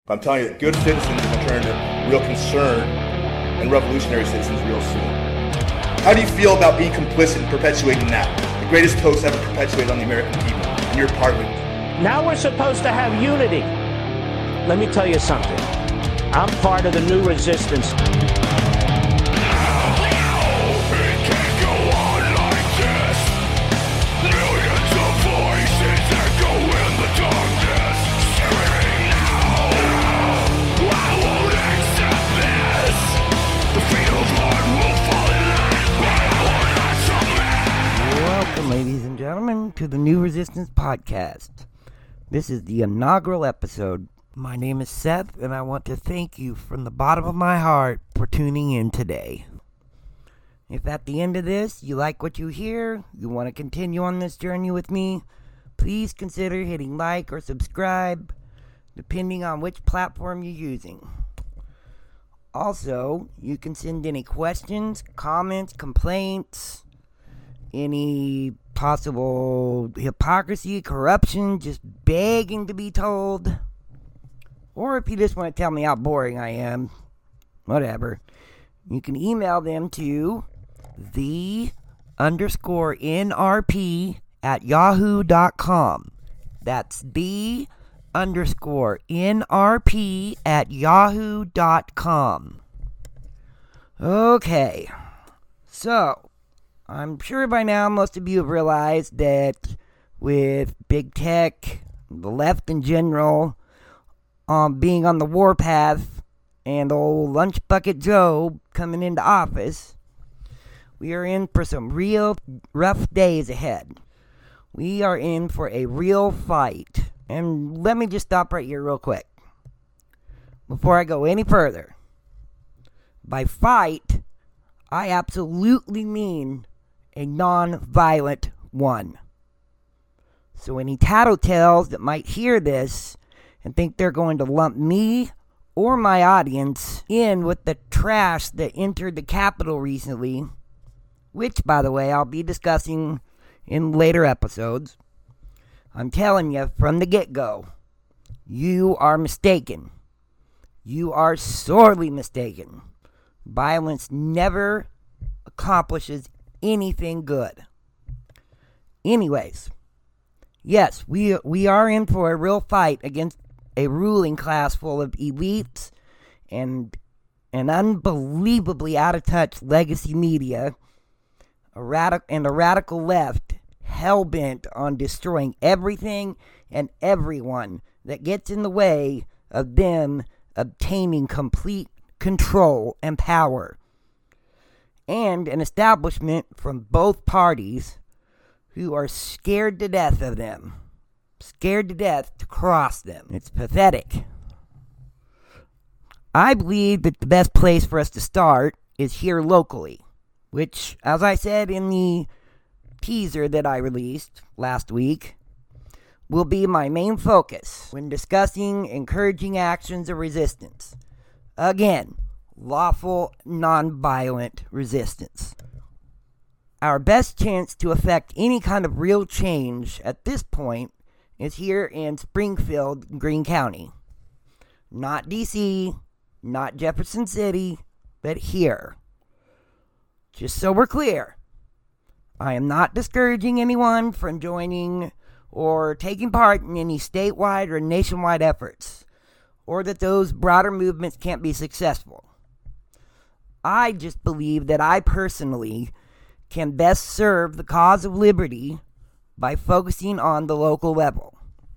But I'm telling you that good citizens will turn into real concern and revolutionary citizens real soon. How do you feel about being complicit in perpetuating that? The greatest hoax ever perpetuated on the American people, and you're part of it. Now we're supposed to have unity. Let me tell you something. I'm part of the new resistance. Welcome, ladies and gentlemen, to the New Resistance Podcast. This is the inaugural episode. My name is Seth, and I want to thank you from the bottom of my heart for tuning in today. If at the end of this you like what you hear, you want to continue on this journey with me, please consider hitting like or subscribe, depending on which platform you're using. Also, you can send any questions, comments, complaints, any possible hypocrisy, corruption, just begging to be told. Or if you just want to tell me how boring I am, whatever, you can email them to the_NRP@yahoo.com. That's the_NRP@yahoo.com. Okay, so I'm sure by now most of you have realized that with big tech, the left in general, being on the warpath, and old Lunch Bucket Joe coming into office, we are in for some real rough days ahead. We are in for a real fight. And let me just stop right here real quick before I go any further. By fight, I absolutely mean a non-violent one. So any tattletales that might hear this and think they're going to lump me or my audience in with the trash that entered the Capitol recently, which, by the way, I'll be discussing in later episodes, I'm telling you from the get-go, you are mistaken. You are sorely mistaken. Violence never accomplishes anything good. Anyways, yes, we are in for a real fight against a ruling class full of elites and an unbelievably out-of-touch legacy media, a radical left hell-bent on destroying everything and everyone that gets in the way of them obtaining complete control and power, and an establishment from both parties who are scared to death of them, scared to death to cross them. It's pathetic. I believe that the best place for us to start is here locally, which, as I said in the teaser that I released last week, will be my main focus when discussing encouraging actions of resistance. Again, lawful, non-violent resistance. Our best chance to affect any kind of real change at this point is here in Springfield, Greene County. Not D.C., not Jefferson City, but here. Just so we're clear, I am not discouraging anyone from joining or taking part in any statewide or nationwide efforts, or that those broader movements can't be successful. I just believe that I personally can best serve the cause of liberty by focusing on the local level.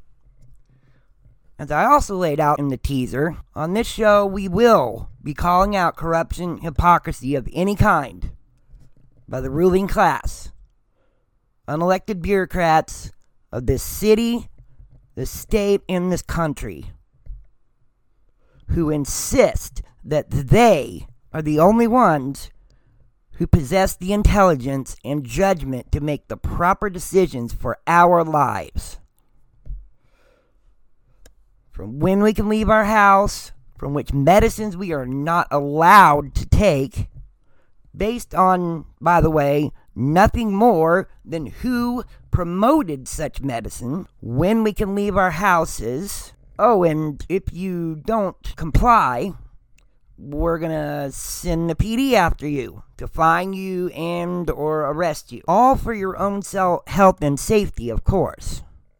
As I also laid out in the teaser, on this show we will be calling out corruption and hypocrisy of any kind by the ruling class, unelected bureaucrats of this city, this state, and this country, who insist that they are the only ones who possess the intelligence and judgment to make the proper decisions for our lives. From when we can leave our house, from which medicines we are not allowed to take, based on, by the way, nothing more than who promoted such medicine, when we can leave our houses, Oh, and if you don't comply, we're gonna send the PD after you to fine you and or arrest you. All for your own health and safety, of course.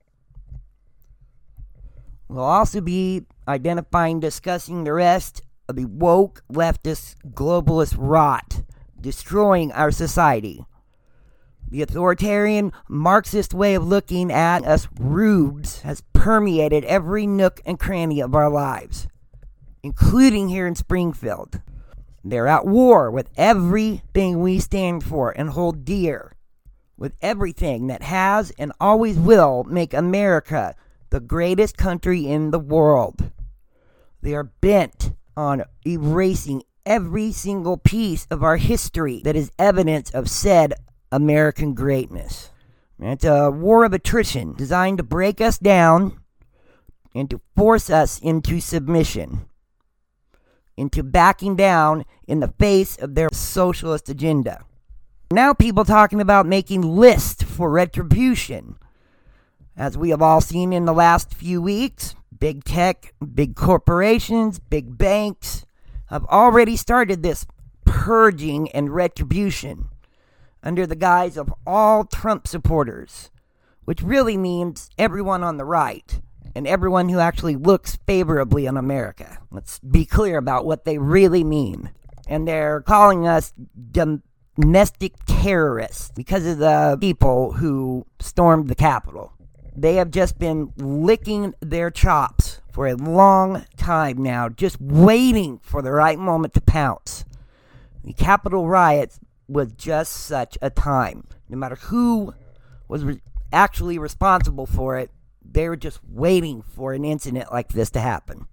We'll also be identifying, discussing the rest of the woke, leftist, globalist rot destroying our society. The authoritarian, Marxist way of looking at us rubes has permeated every nook and cranny of our lives, including here in Springfield. They're at war with everything we stand for and hold dear, with everything that has and always will make America the greatest country in the world. They are bent on erasing every single piece of our history that is evidence of said American greatness. It's a war of attrition designed to break us down and to force us into submission, into backing down in the face of their socialist agenda. Now people talking about making lists for retribution. As we have all seen in the last few weeks, big tech, big corporations, big banks have already started this purging and retribution under the guise of all Trump supporters, which really means everyone on the right and everyone who actually looks favorably on America. Let's be clear about what they really mean. And they're calling us domestic terrorists because of the people who stormed the Capitol. They have just been licking their chops for a long time now, just waiting for the right moment to pounce. The Capitol riots was just such a time. No matter who was actually responsible for it, they were just waiting for an incident like this to happen.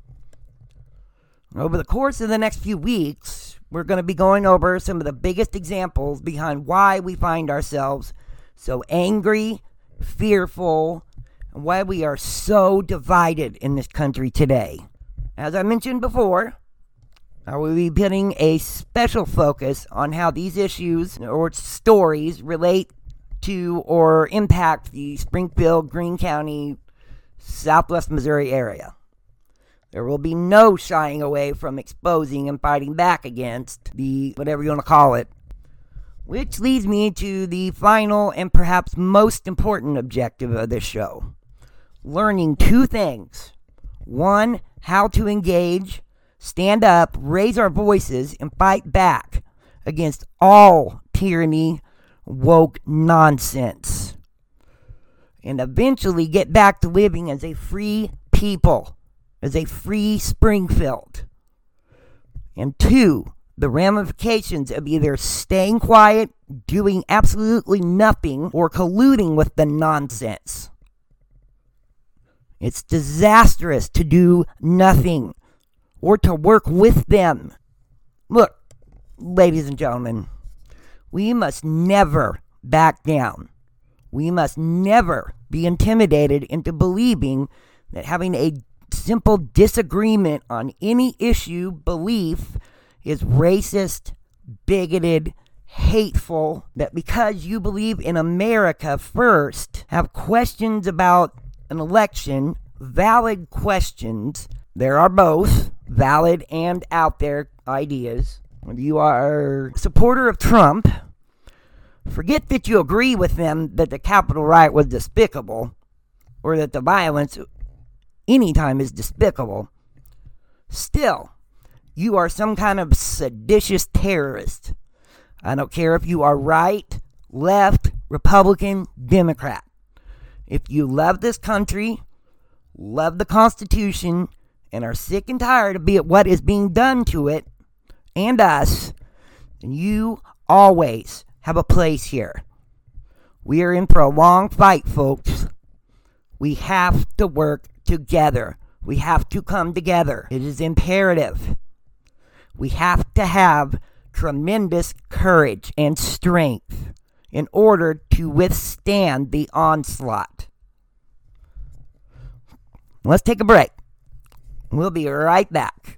Over the course of the next few weeks, we're going to be going over some of the biggest examples behind why we find ourselves so angry, fearful, and why we are so divided in this country today. As I mentioned before, I will be putting a special focus on how these issues or stories relate to or impact the Springfield, Greene County, Southwest Missouri area. There will be no shying away from exposing and fighting back against the whatever you want to call it. Which leads me to the final and perhaps most important objective of this show. Learning two things. One, how to engage, stand up, raise our voices, and fight back against all tyranny, woke nonsense. And eventually get back to living as a free people, as a free Springfield. And two, the ramifications of either staying quiet, doing absolutely nothing, or colluding with the nonsense. It's disastrous to do nothing or to work with them. Look, ladies and gentlemen, we must never back down. We must never be intimidated into believing that having a simple disagreement on any issue, belief, is racist, bigoted, hateful, that because you believe in America first, have questions about an election, valid questions, there are both valid and out there ideas. If you are a supporter of Trump, forget that you agree with them that the Capitol riot was despicable, or that the violence anytime is despicable. Still, you are some kind of seditious terrorist. I don't care if you are right, left, Republican, Democrat. If you love this country, love the Constitution, and are sick and tired of what is being done to it and us, then you always have a place here. We are in for a long fight, folks. We have to work together. We have to come together. It is imperative. We have to have tremendous courage and strength in order to withstand the onslaught. Let's take a break. We'll be right back.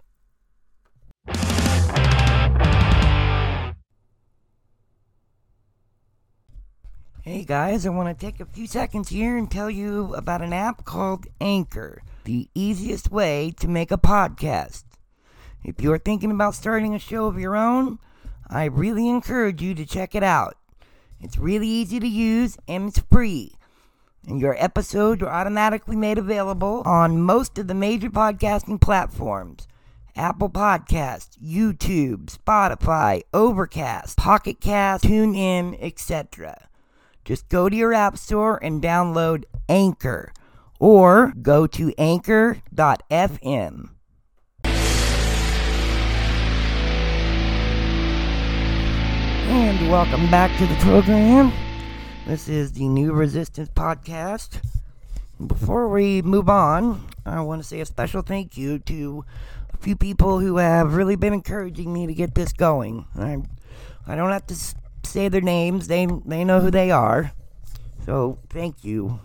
Hey guys, I want to take a few seconds here and tell you about an app called Anchor. the easiest way to make a podcast. If you're thinking about starting a show of your own, I really encourage you to check it out. It's really easy to use and it's free. And your episodes are automatically made available on most of the major podcasting platforms. Apple Podcasts, YouTube, Spotify, Overcast, Pocket Cast, TuneIn, etc. Just go to your app store and download Anchor, or go to anchor.fm. And welcome back to the program. This is the New Resistance Podcast. Before we move on, I want to say a special thank you to a few people who have really been encouraging me to get this going. I don't have to say their names. They know who they are. So thank you.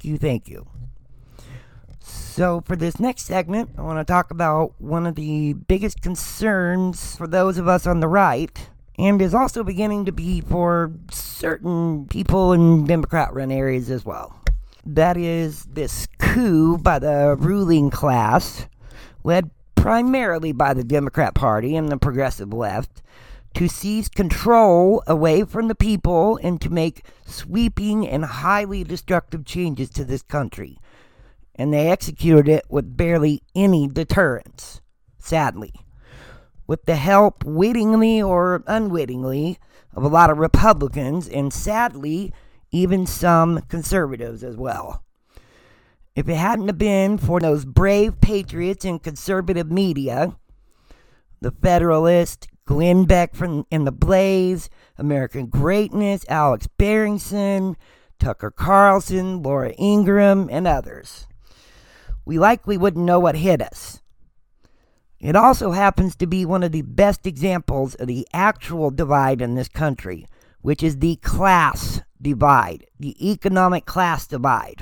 So for this next segment, I want to talk about one of the biggest concerns for those of us on the right, and is also beginning to be for certain people in Democrat-run areas as well. That is this coup by the ruling class, led primarily by the Democrat Party and the progressive left, to seize control away from the people and to make sweeping and highly destructive changes to this country. And they executed it with barely any deterrence, sadly, with the help, wittingly or unwittingly, of a lot of Republicans, and sadly, even some conservatives as well. If it hadn't have been for those brave patriots in conservative media, the Federalist, Glenn Beck in The Blaze, American Greatness, Alex Berenson, Tucker Carlson, Laura Ingraham, and others, we likely wouldn't know what hit us. It also happens to be one of the best examples of the actual divide in this country, which is the class divide, the economic class divide.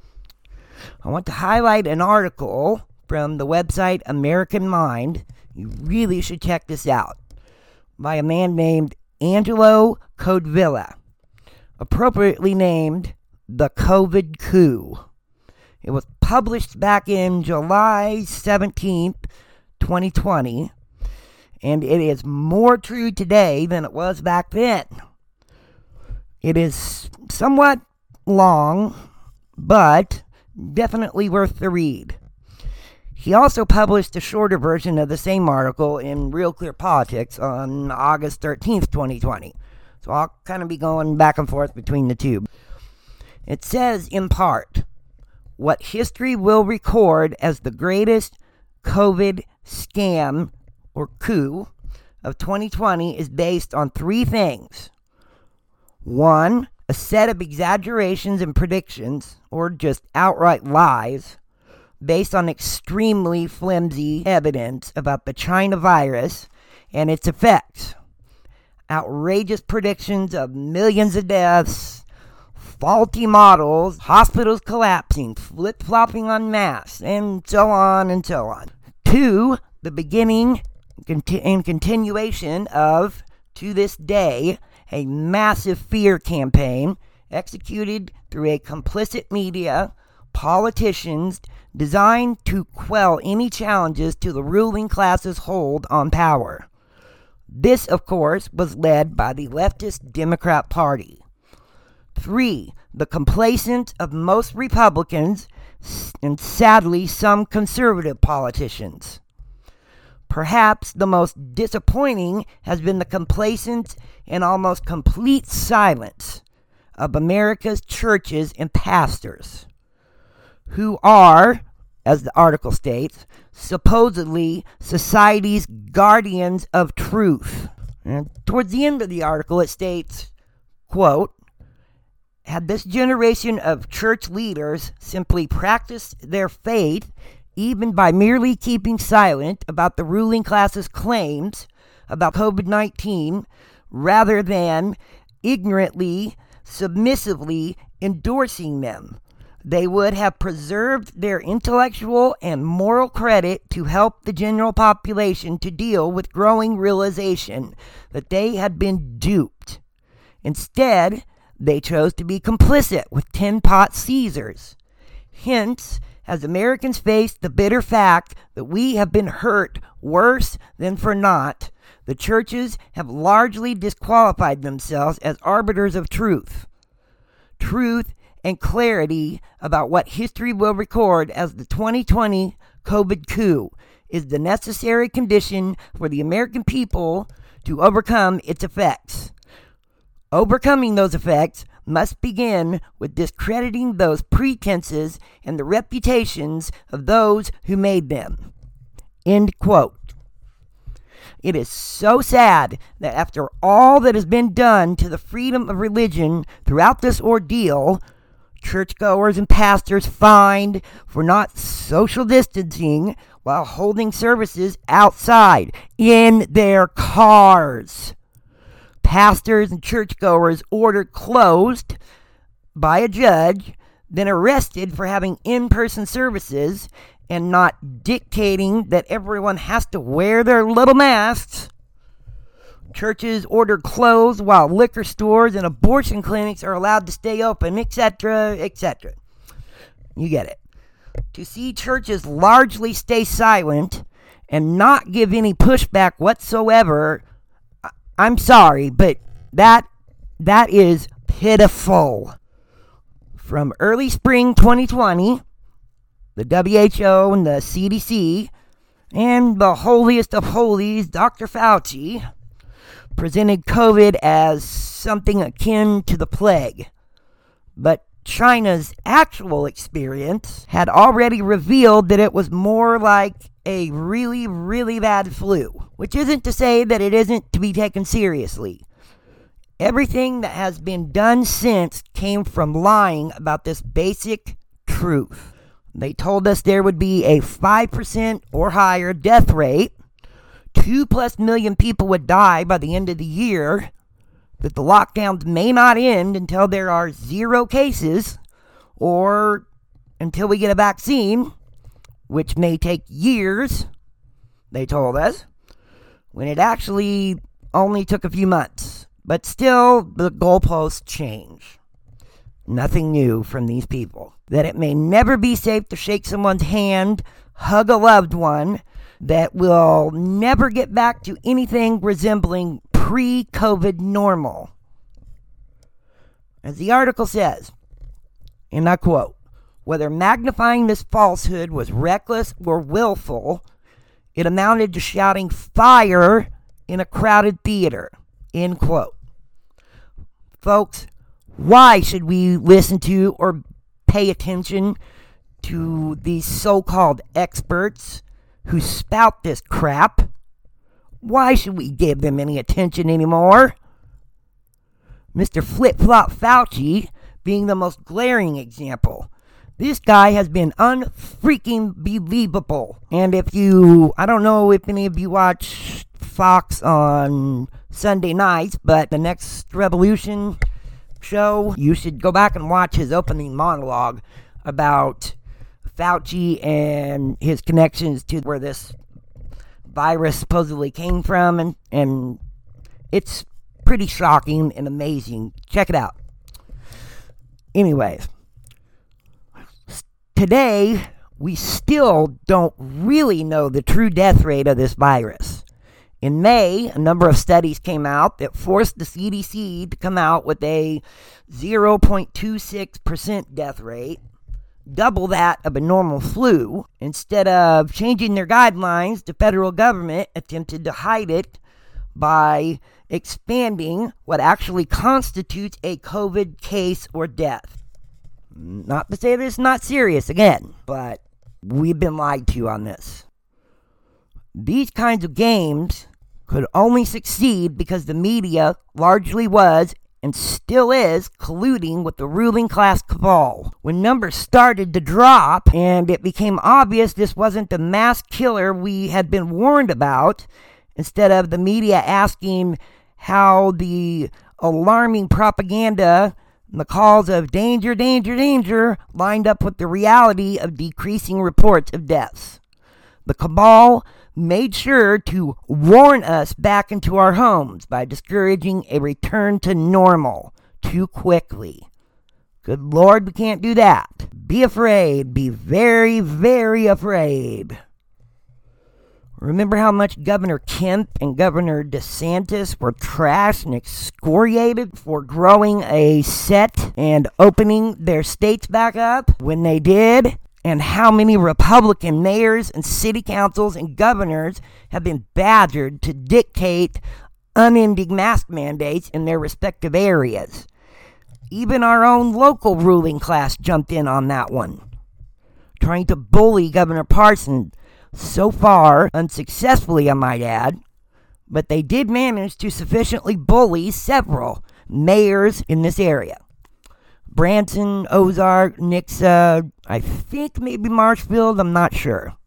I want to highlight an article from the website American Mind. You really should check this out, by a man named Angelo Codevilla, appropriately named The COVID Coup. It was published back in July 17th, 2020, and it is more true today than it was back then. It is somewhat long, but definitely worth the read. He also published a shorter version of the same article in Real Clear Politics on August 13th, 2020. So I'll kind of be going back and forth between the two. It says, in part, what history will record as the greatest COVID scam or coup of 2020 is based on three things. One, a set of exaggerations and predictions, or just outright lies, based on extremely flimsy evidence about the China virus and its effects. Outrageous predictions of millions of deaths, faulty models, hospitals collapsing, flip-flopping on masks, and so on and so on. Two, the beginning and continuation of, to this day, a massive fear campaign executed through a complicit media, politicians, designed to quell any challenges to the ruling class's hold on power. This, of course, was led by the leftist Democrat Party. 3, the complacence of most Republicans and sadly some conservative politicians. Perhaps the most disappointing has been the complacence and almost complete silence of America's churches and pastors, who are, as the article states, supposedly society's guardians of truth. And towards the end of the article it states, quote, had this generation of church leaders simply practiced their faith, even by merely keeping silent about the ruling class's claims about COVID-19, rather than ignorantly, submissively endorsing them, they would have preserved their intellectual and moral credit to help the general population to deal with growing realization that they had been duped. Instead, they chose to be complicit with tin pot Caesars. Hence, as Americans face the bitter fact that we have been hurt worse than for naught, the churches have largely disqualified themselves as arbiters of truth. Truth and clarity about what history will record as the 2020 COVID coup is the necessary condition for the American people to overcome its effects. Overcoming those effects must begin with discrediting those pretenses and the reputations of those who made them. End quote. It is so sad that after all that has been done to the freedom of religion throughout this ordeal, churchgoers and pastors fined for not social distancing while holding services outside in their cars. Pastors and churchgoers ordered closed by a judge, then arrested for having in-person services and not dictating that everyone has to wear their little masks. Churches ordered closed while liquor stores and abortion clinics are allowed to stay open, etc., etc. You get it. To see churches largely stay silent and not give any pushback whatsoever, I'm sorry, but that is pitiful. From early spring 2020, the WHO and the CDC and the holiest of holies, Dr. Fauci, presented COVID as something akin to the plague. But China's actual experience had already revealed that it was more like a really, really bad flu, which isn't to say that it isn't to be taken seriously. Everything that has been done since came from lying about this basic truth. They told us there would be a 5% or higher death rate, 2+ million people would die by the end of the year, that the lockdowns may not end until there are 0 cases, or until we get a vaccine, which may take years, they told us, when it actually only took a few months. But still, the goalposts change. Nothing new from these people. That it may never be safe to shake someone's hand, hug a loved one, that will never get back to anything resembling pre-COVID normal. As the article says, and I quote, whether magnifying this falsehood was reckless or willful, it amounted to shouting fire in a crowded theater. End quote. Folks, why should we listen to or pay attention to these so-called experts who spout this crap? Why should we give them any attention anymore? Mr. Flip-Flop Fauci being the most glaring example. This guy has been unfreaking believable. And I don't know if any of you watch Fox on Sunday nights, but the Next Revolution show, you should go back and watch his opening monologue about Fauci and his connections to where this virus supposedly came from, and it's pretty shocking and amazing. Check it out. Anyways, today we still don't really know the true death rate of this virus. In May, a number of studies came out that forced the CDC to come out with a 0.26% death rate, double that of a normal flu. Instead of changing their guidelines, the federal government attempted to hide it by expanding what actually constitutes a COVID case or death. Not to say that it's not serious, again, but we've been lied to on this. These kinds of games could only succeed because the media largely was and still is colluding with the ruling class cabal. When numbers started to drop and it became obvious this wasn't the mass killer we had been warned about, instead of the media asking how the alarming propaganda and the calls of danger, danger, danger lined up with the reality of decreasing reports of deaths, the cabal made sure to warn us back into our homes by discouraging a return to normal too quickly. Good Lord, we can't do that. Be afraid. Be very, very afraid. Remember how much Governor Kemp and Governor DeSantis were trashed and excoriated for growing a set and opening their states back up when they did? And how many Republican mayors and city councils and governors have been badgered to dictate unending mask mandates in their respective areas? Even our own local ruling class jumped in on that one, trying to bully Governor Parson. So far, unsuccessfully, I might add, but they did manage to sufficiently bully several mayors in this area. Branson, Ozark, Nixa, I think maybe Marshfield, I'm not sure.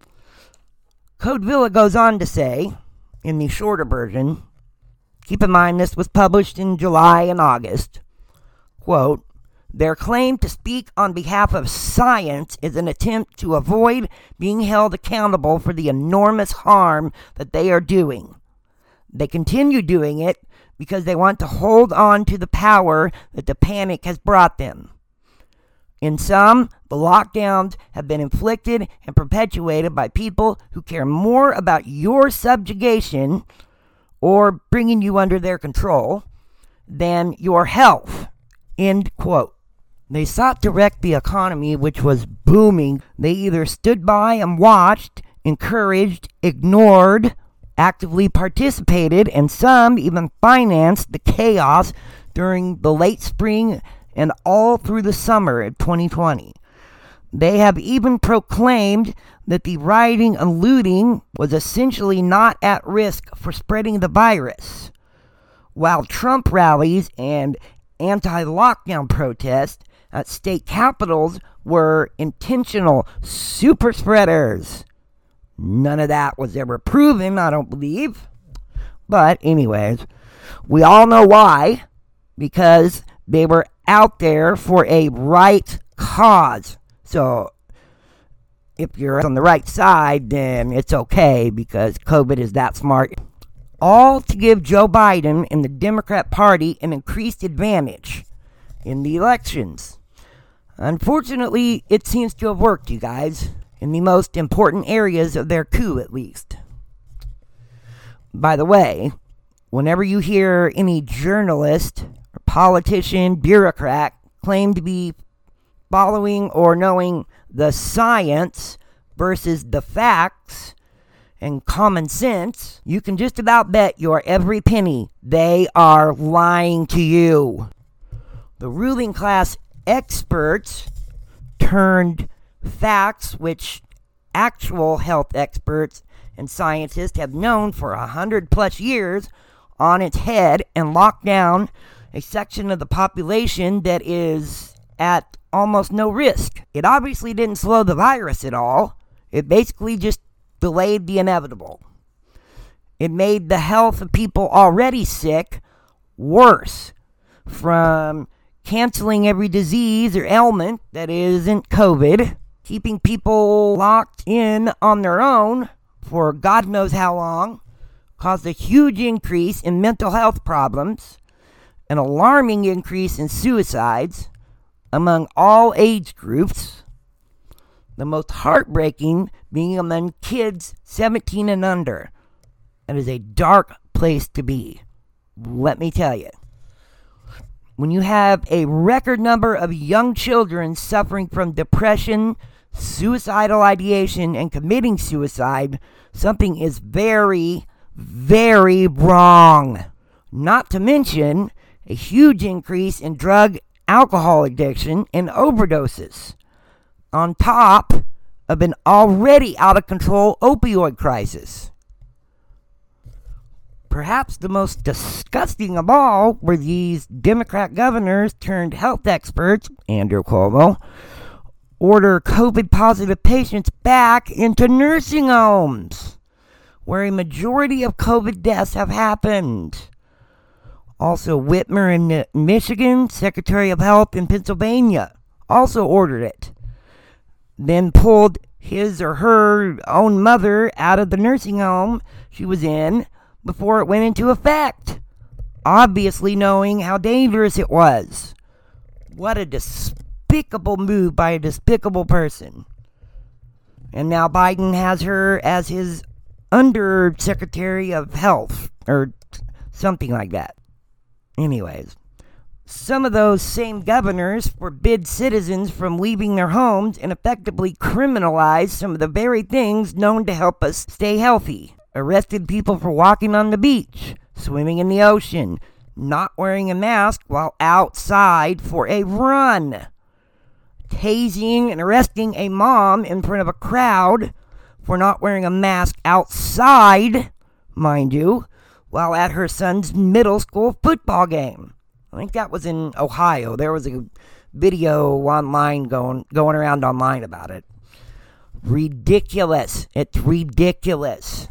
Codevilla goes on to say, in the shorter version, keep in mind this was published in July and August, quote, their claim to speak on behalf of science is an attempt to avoid being held accountable for the enormous harm that they are doing. They continue doing it because they want to hold on to the power that the panic has brought them. In some, the lockdowns have been inflicted and perpetuated by people who care more about your subjugation or bringing you under their control than your health. End quote. They sought to wreck the economy, which was booming. They either stood by and watched, encouraged, ignored, actively participated, and some even financed the chaos during the late spring and all through the summer of 2020. They have even proclaimed that the rioting and looting was essentially not at risk for spreading the virus, while Trump rallies and anti-lockdown protests at state capitals were intentional super spreaders. None of that was ever proven, I don't believe. But anyways, we all know why. Because they were out there for a right cause. So if you're on the right side, then it's okay because COVID is that smart. All to give Joe Biden and the Democrat Party an increased advantage in the elections. Unfortunately, it seems to have worked, you guys, in the most important areas of their coup, at least. By the way, whenever you hear any journalist or politician, bureaucrat claim to be following or knowing the science versus the facts and common sense, you can just about bet your every penny they are lying to you. The ruling class experts turned facts, which actual health experts and scientists have known for 100+ years, on its head and locked down a section of the population that is at almost no risk. It obviously didn't slow the virus at all. It basically just delayed the inevitable. It made the health of people already sick worse, from canceling every disease or ailment that isn't COVID, keeping people locked in on their own for God knows how long, caused a huge increase in mental health problems, an alarming increase in suicides among all age groups, the most heartbreaking being among kids 17 and under. That is a dark place to be, let me tell you. When you have a record number of young children suffering from depression, suicidal ideation, and committing suicide, something is very, very wrong. Not to mention a huge increase in drug, alcohol addiction, and overdoses, on top of an already out of control opioid crisis. Perhaps the most disgusting of all were these Democrat governors turned health experts, Andrew Cuomo, order COVID-positive patients back into nursing homes, where a majority of COVID deaths have happened. Also, Whitmer in Michigan, Secretary of Health in Pennsylvania, also ordered it. Then pulled his or her own mother out of the nursing home she was in before it went into effect, obviously knowing how dangerous it was. What a despicable move by a despicable person. And now Biden has her as his Undersecretary of Health, or something like that. Anyways, some of those same governors forbid citizens from leaving their homes and effectively criminalize some of the very things known to help us stay healthy. Arrested people for walking on the beach, swimming in the ocean, not wearing a mask while outside for a run, tasing and arresting a mom in front of a crowd for not wearing a mask outside, mind you, while at her son's middle school football game. I think that was in Ohio. There was a video online going around online about it. Ridiculous. It's ridiculous.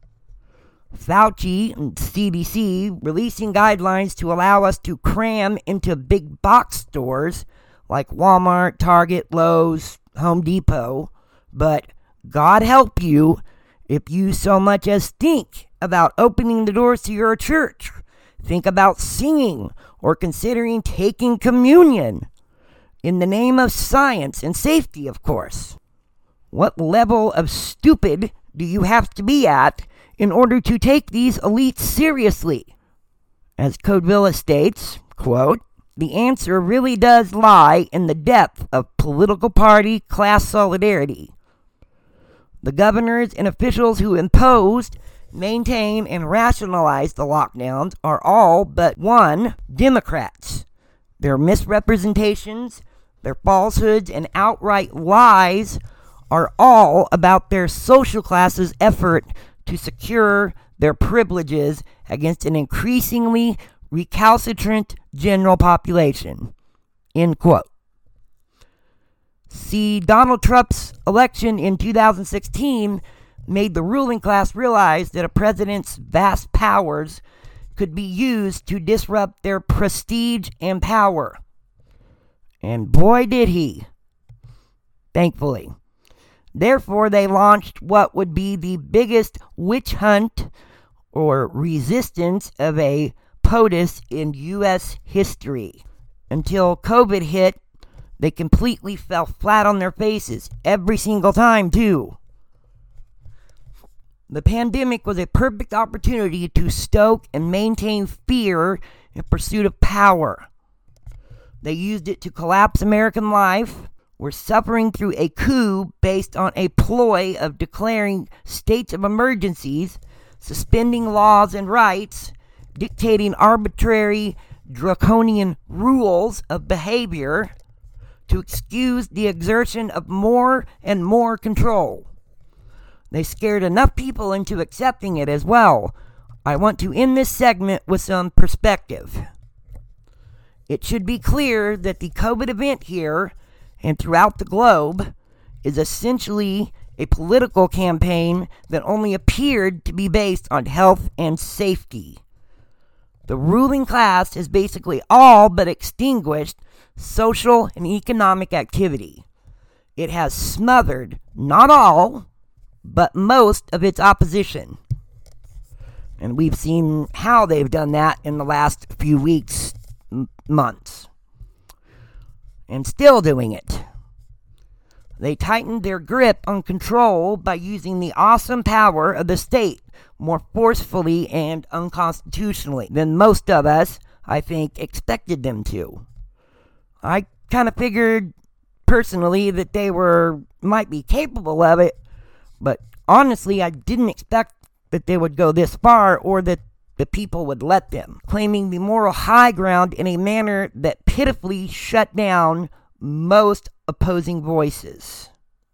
Fauci and CDC releasing guidelines to allow us to cram into big box stores like Walmart, Target, Lowe's, Home Depot, but God help you if you so much as think about opening the doors to your church, think about singing, or considering taking communion, in the name of science and safety, of course. What level of stupid do you have to be at in order to take these elites seriously? As Codevilla states, quote, the answer really does lie in the depth of political party class solidarity. The governors and officials who imposed, maintain, and rationalize the lockdowns are all but one Democrats. Their misrepresentations, their falsehoods, and outright lies are all about their social class's effort to secure their privileges against an increasingly recalcitrant general population. End quote. See, Donald Trump's election in 2016 made the ruling class realize that a president's vast powers could be used to disrupt their prestige and power. And boy did he. Thankfully. Therefore, they launched what would be the biggest witch hunt or resistance of a POTUS in U.S. history. Until COVID hit, they completely fell flat on their faces, every single time, too. The pandemic was a perfect opportunity to stoke and maintain fear in pursuit of power. They used it to collapse American life. We're suffering through a coup based on a ploy of declaring states of emergencies, suspending laws and rights, dictating arbitrary, draconian rules of behavior to excuse the exertion of more and more control. They scared enough people into accepting it as well. I want to end this segment with some perspective. It should be clear that the COVID event here and throughout the globe is essentially a political campaign that only appeared to be based on health and safety. The ruling class has basically all but extinguished social and economic activity. It has smothered, not all, but most of its opposition. And we've seen how they've done that in the last few weeks, months. And still doing it. They tightened their grip on control by using the awesome power of the state more forcefully and unconstitutionally than most of us, I think, expected them to. I kind of figured personally that they might be capable of it, but honestly, I didn't expect that they would go this far or that the people would let them, claiming the moral high ground in a manner that pitifully shut down most opposing voices.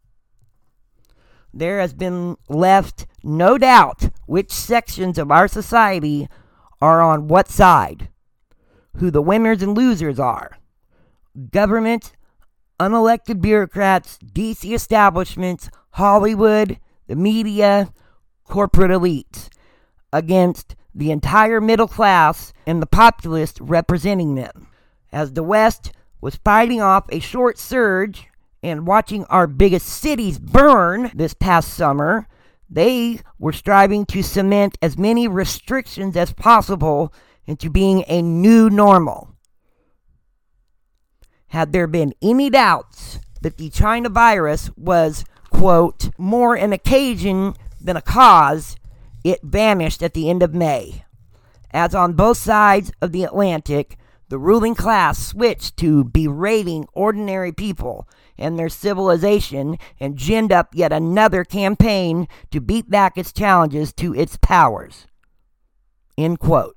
There has been left no doubt which sections of our society are on what side, who the winners and losers are. Government, unelected bureaucrats, DC establishments, Hollywood, the media, corporate elites, against the entire middle class and the populace representing them. As the West was fighting off a short surge and watching our biggest cities burn this past summer, they were striving to cement as many restrictions as possible into being a new normal. had there been any doubts that the China virus was, quote, more an occasion than a cause, it vanished at the end of May. As on both sides of the Atlantic, the ruling class switched to berating ordinary people and their civilization and ginned up yet another campaign to beat back its challenges to its powers. End quote.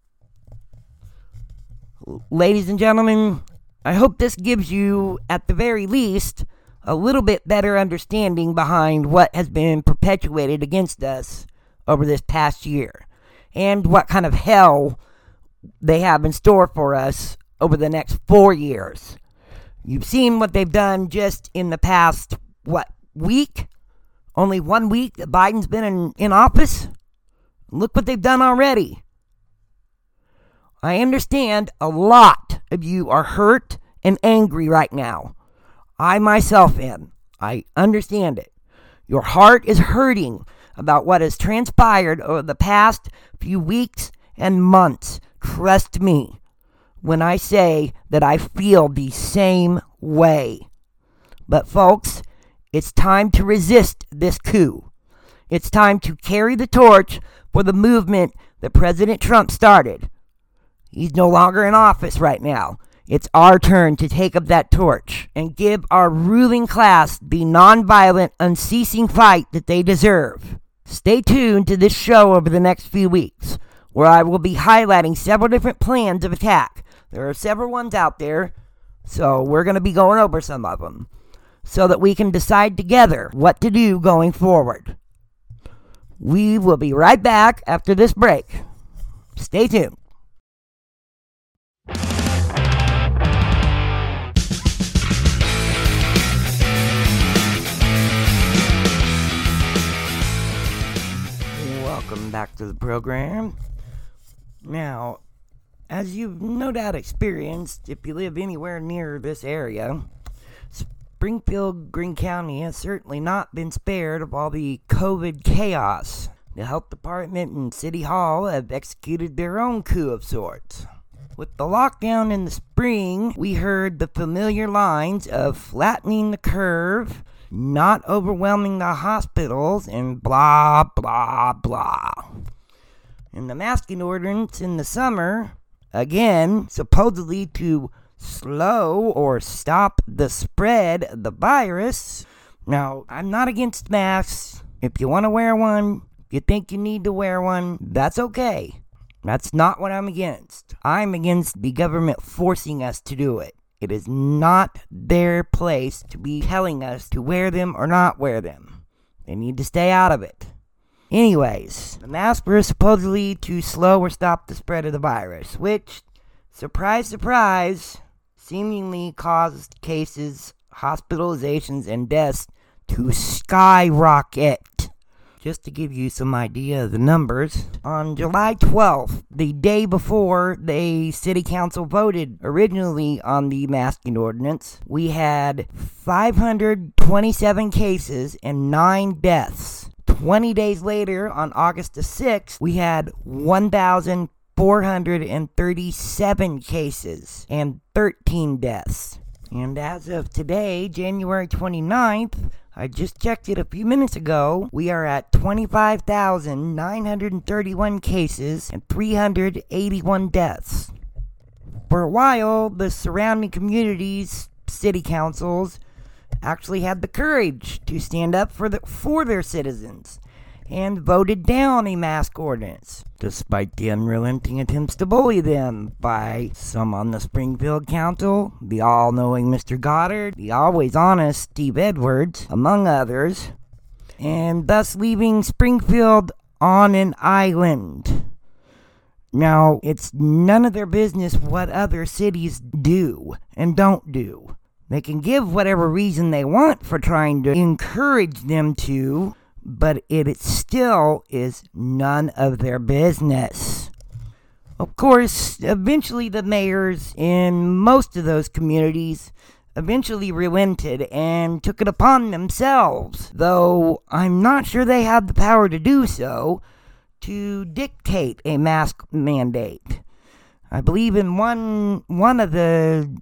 Ladies and gentlemen, I hope this gives you, at the very least, a little bit better understanding behind what has been perpetuated against us over this past year, and what kind of hell they have in store for us over the next 4 years. You've seen what they've done just in the past, week? Only 1 week that Biden's been in office? Look what they've done already. I understand a lot of you are hurt and angry right now. I myself am. I understand it. Your heart is hurting about what has transpired over the past few weeks and months. Trust me when I say that I feel the same way. But folks, it's time to resist this coup. It's time to carry the torch for the movement that President Trump started. He's no longer in office right now. It's our turn to take up that torch and give our ruling class the nonviolent, unceasing fight that they deserve. Stay tuned to this show over the next few weeks, where I will be highlighting several different plans of attack. There are several ones out there, so we're going to be going over some of them, so that we can decide together what to do going forward. We will be right back after this break. Stay tuned. Welcome back to the program. Now, as you've no doubt experienced if you live anywhere near this area, Springfield, Greene County has certainly not been spared of all the COVID chaos. The health department and City Hall have executed their own coup of sorts. With the lockdown in the spring, we heard the familiar lines of flattening the curve, not overwhelming the hospitals, and blah, blah, blah. And the masking ordinance in the summer, again, supposedly to slow or stop the spread of the virus. Now, I'm not against masks. If you want to wear one, if you think you need to wear one, that's okay. That's not what I'm against. I'm against the government forcing us to do it. It is not their place to be telling us to wear them or not wear them. They need to stay out of it. Anyways, the masks were supposedly to slow or stop the spread of the virus, which, surprise, surprise, seemingly caused cases, hospitalizations, and deaths to skyrocket. Just to give you some idea of the numbers, on July 12th, the day before the city council voted originally on the masking ordinance, we had 527 cases and 9 deaths. 20 days later, on August the 6th, we had 1,437 cases and 13 deaths. And as of today, January 29th, I just checked it a few minutes ago, we are at 25,931 cases and 381 deaths. For a while, the surrounding communities, city councils, actually had the courage to stand up for their citizens and voted down a mask ordinance, despite the unrelenting attempts to bully them by some on the Springfield Council, the all-knowing Mr. Goddard, the always honest Steve Edwards, among others, and thus leaving Springfield on an island. Now, it's none of their business what other cities do and don't do. They can give whatever reason they want for trying to encourage them to, but it still is none of their business. Of course, eventually the mayors in most of those communities eventually relented and took it upon themselves, though I'm not sure they have the power to do so, to dictate a mask mandate. I believe in one of the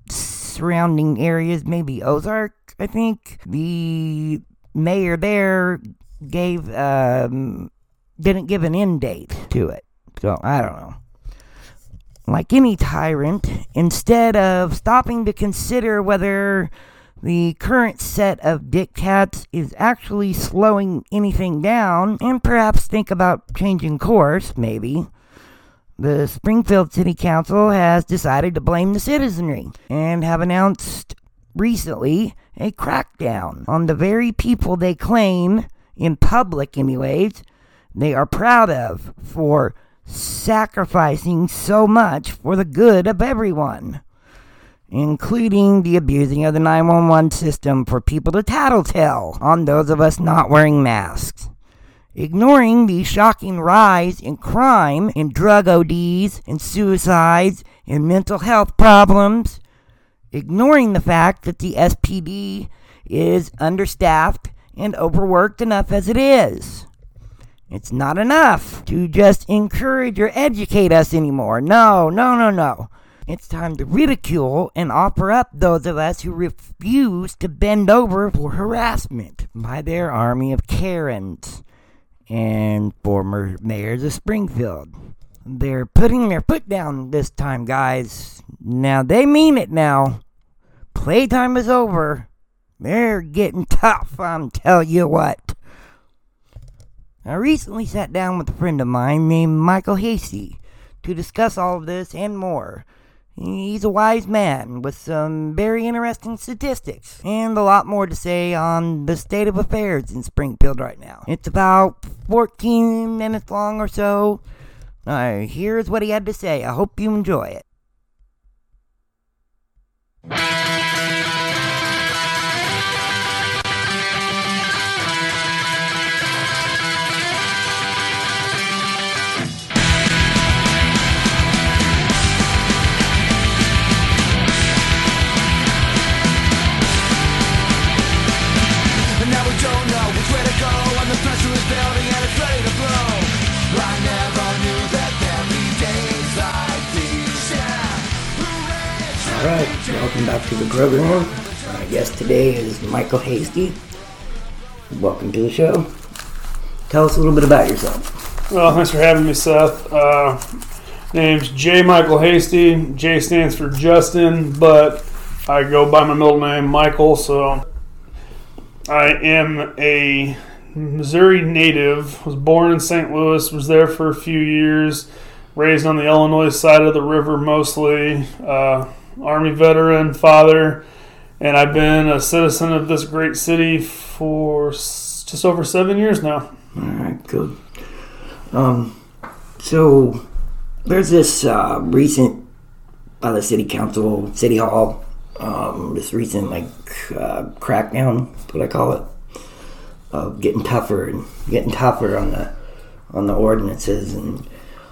surrounding areas, maybe Ozark, I think. The mayor there didn't give an end date to it. So, I don't know. Like any tyrant, instead of stopping to consider whether the current set of diktats is actually slowing anything down, and perhaps think about changing course, maybe, the Springfield City Council has decided to blame the citizenry and have announced recently a crackdown on the very people they claim, in public anyways, they are proud of for sacrificing so much for the good of everyone, including the abusing of the 911 system for people to tattletale on those of us not wearing masks, ignoring the shocking rise in crime and drug ODs and suicides and mental health problems, ignoring the fact that the SPD is understaffed and overworked enough as it is. It's not enough to just encourage or educate us anymore. No. It's time to ridicule and offer up those of us who refuse to bend over for harassment by their army of Karens and former mayors of Springfield. They're putting their foot down this time, guys. Now, they mean it now. Playtime is over. They're getting tough, I'm telling you what. I recently sat down with a friend of mine named Michael Hasty to discuss all of this and more. He's a wise man with some very interesting statistics and a lot more to say on the state of affairs in Springfield right now. It's about 14 minutes long or so. Here's what he had to say. I hope you enjoy it. Alright, welcome back to the program. My guest today is Michael Hasty. Welcome to the show. Tell us a little bit about yourself. Well, thanks for having me, Seth. Name's J. Michael Hasty. J stands for Justin, but I go by my middle name, Michael. So I am a Missouri native. Was born in St. Louis. Was there for a few years. Raised on the Illinois side of the river mostly. Army veteran, father, and I've been a citizen of this great city for just over 7 years now. All right, good. So there's this recent, by the city council, city hall, this recent crackdown, that's what I call it, of getting tougher on the ordinances and.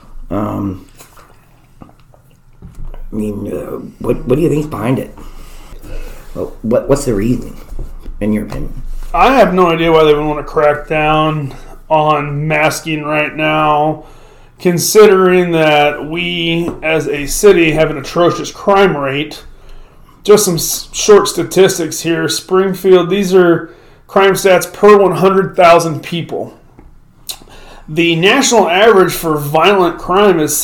What do you think is behind it? Well, what's the reason, in your opinion? I have no idea why they would want to crack down on masking right now, considering that we, as a city, have an atrocious crime rate. Just some short statistics here. Springfield, these are crime stats per 100,000 people. The national average for violent crime is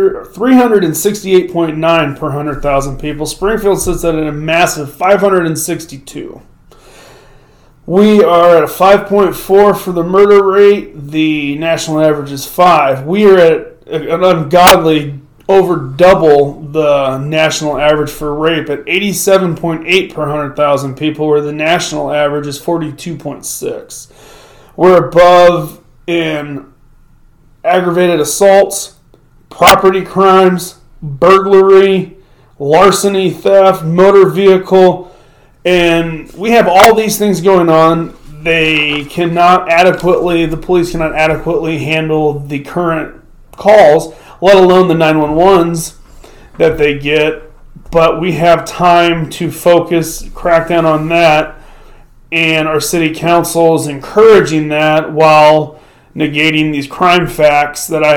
368.9 per 100,000 people. Springfield sits at a massive 562. We are at a 5.4 for the murder rate. The national average is 5. We are at an ungodly over double the national average for rape at 87.8 per 100,000 people, where the national average is 42.6. We're above in aggravated assaults, property crimes, burglary, larceny, theft, motor vehicle, and we have all these things going on. The police cannot adequately handle the current calls, let alone the 911s that they get, but we have time to focus, crack down on that, and our city council is encouraging that while negating these crime facts that I've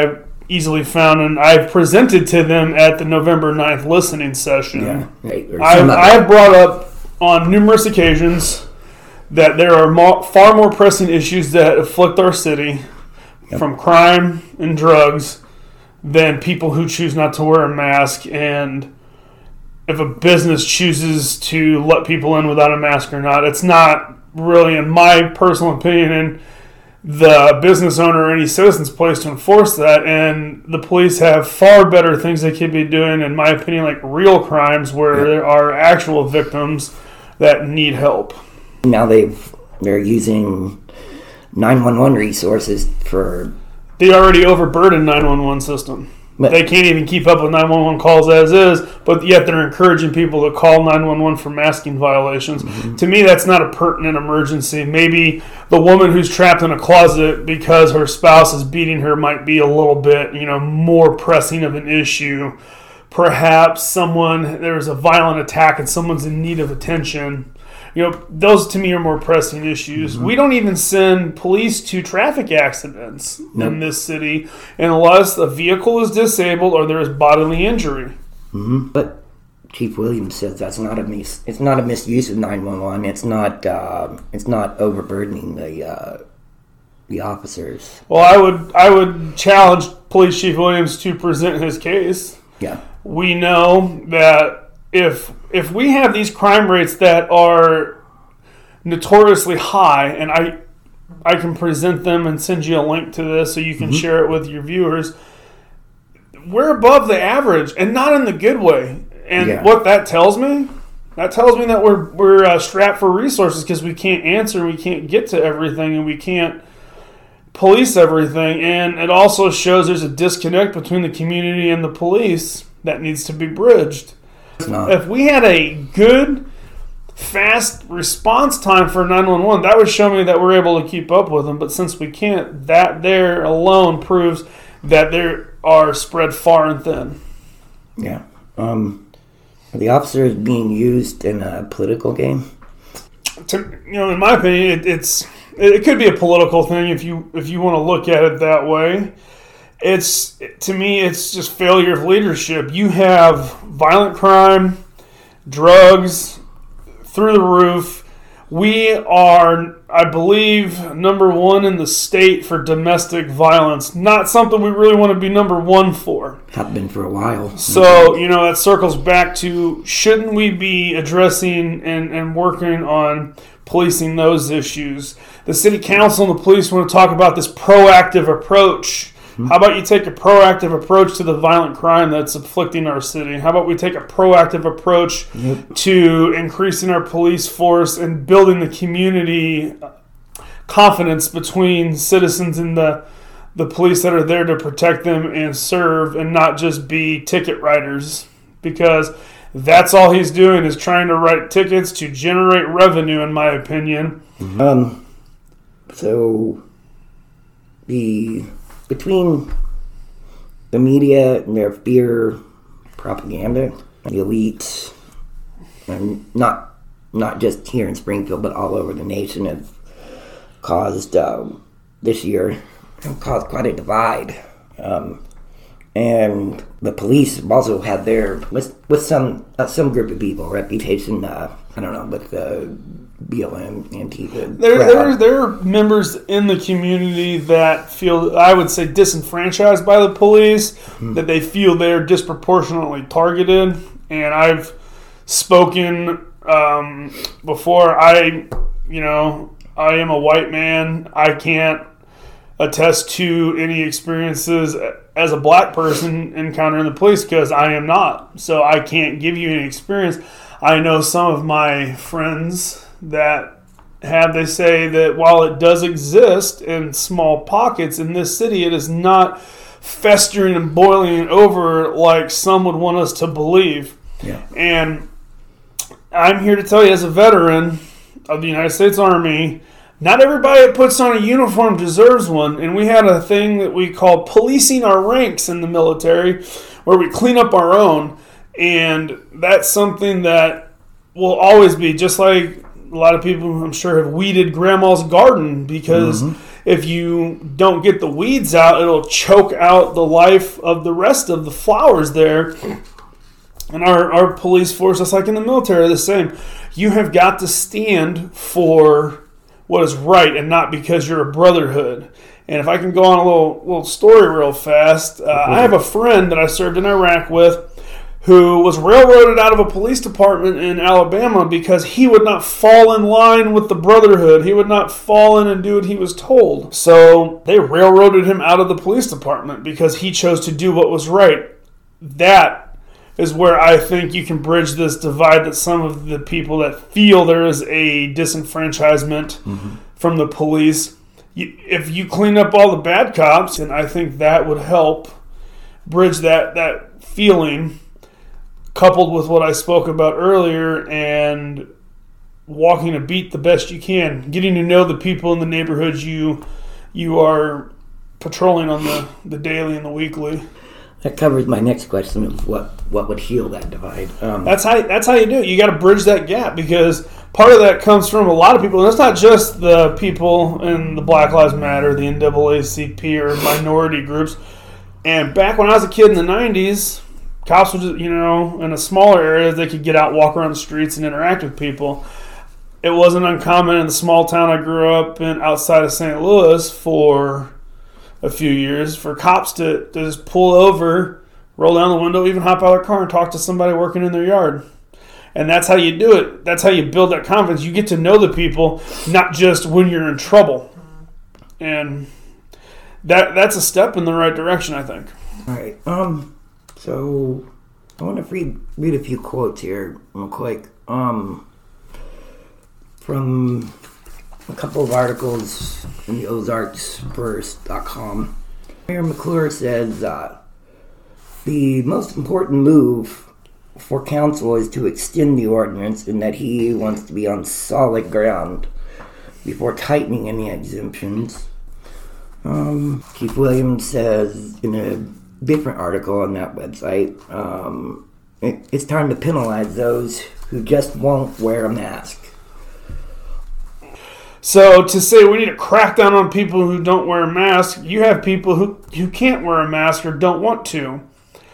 easily found, and I've presented to them at the November 9th listening session. Yeah. Right. I have brought up on numerous occasions that there are far more pressing issues that afflict our city from crime and drugs than people who choose not to wear a mask. And if a business chooses to let people in without a mask or not, it's not really, in my personal opinion, in the business owner or any citizen's place to enforce that. And the police have far better things they could be doing, in my opinion, like real crimes where there are actual victims that need help. Now they're using 911 resources for... The already overburdened 911 system. They can't even keep up with 911 calls as is, but yet they're encouraging people to call 911 for masking violations. Mm-hmm. To me, that's not a pertinent emergency. Maybe the woman who's trapped in a closet because her spouse is beating her might be a little bit, more pressing of an issue. Perhaps there's a violent attack and someone's in need of attention. Those to me are more pressing issues. Mm-hmm. We don't even send police to traffic accidents in this city unless a vehicle is disabled or there is bodily injury. Mm-hmm. But Chief Williams says that's not it's not a misuse of 911. It's not overburdening the officers. Well, I would challenge Police Chief Williams to present his case. Yeah. We know that if we have these crime rates that are notoriously high, and I can present them and send you a link to this so you can share it with your viewers, we're above the average, and not in the good way. And what that tells me that we're strapped for resources because we can't answer, we can't get to everything, and we can't police everything. And it also shows there's a disconnect between the community and the police that needs to be bridged. If we had a good, fast response time for 911, that would show me that we're able to keep up with them. But since we can't, that there alone proves that they are spread far and thin. Yeah. Are the officers being used in a political game? In my opinion, it could be a political thing if you want to look at it that way. To me, it's just failure of leadership. You have violent crime, drugs through the roof. We are, I believe, number one in the state for domestic violence. Not something we really want to be number one for. Have been for a while. So, that circles back to, shouldn't we be addressing and working on policing those issues? The city council and the police want to talk about this proactive approach. How about you take a proactive approach to the violent crime that's afflicting our city? How about we take a proactive approach to increasing our police force and building the community confidence between citizens and the police that are there to protect them and serve, and not just be ticket writers? Because that's all he's doing, is trying to write tickets to generate revenue, in my opinion. So between the media and their fear propaganda, the elites, and not just here in Springfield, but all over the nation, have caused this year caused quite a divide. And the police also had their, with some group of people, reputation, with BLM, Antifa. There are members in the community that feel, I would say, disenfranchised by the police, that they feel they're disproportionately targeted. And I've spoken before. I am a white man. I can't attest to any experiences as a black person encountering the police because I am not. So I can't give you any experience. I know some of my friends that they say that while it does exist in small pockets in this city, it is not festering and boiling over like some would want us to believe. Yeah. And I'm here to tell you, as a veteran of the United States Army, not everybody that puts on a uniform deserves one. And we had a thing that we called policing our ranks in the military, where we clean up our own. And that's something that will always be, just like a lot of people, I'm sure, have weeded grandma's garden, because if you don't get the weeds out, it'll choke out the life of the rest of the flowers there. And our police force, just like in the military, are the same. You have got to stand for what is right and not because you're a brotherhood. And if I can go on a little story real fast, I have a friend that I served in Iraq with who was railroaded out of a police department in Alabama because he would not fall in line with the brotherhood. He would not fall in and do what he was told. So they railroaded him out of the police department because he chose to do what was right. That is where I think you can bridge this divide that some of the people that feel there is a disenfranchisement from the police. If you clean up all the bad cops, then I think that would help bridge that feeling, coupled with what I spoke about earlier, and walking a beat the best you can, getting to know the people in the neighborhoods you are patrolling on the daily and the weekly. That covers my next question of what would heal that divide. That's how you do it. You got to bridge that gap, because part of that comes from a lot of people, and it's not just the people in the Black Lives Matter, the NAACP, or minority groups. And back when I was a kid in the 90s, cops would just, in a smaller area, they could get out, walk around the streets, and interact with people. It wasn't uncommon in the small town I grew up in outside of St. Louis for a few years for cops to just pull over, roll down the window, even hop out of their car and talk to somebody working in their yard. And that's how you do it. That's how you build that confidence. You get to know the people, not just when you're in trouble. And that's a step in the right direction, I think. All right. So I want to read a few quotes here real quick. From a couple of articles in the OzarksFirst.com. Mayor McClure says the most important move for council is to extend the ordinance, and that he wants to be on solid ground before tightening any exemptions. Keith Williams says in a different article on that website, it's time to penalize those who just won't wear a mask. So to say we need to crack down on people who don't wear a mask, you have people who can't wear a mask or don't want to.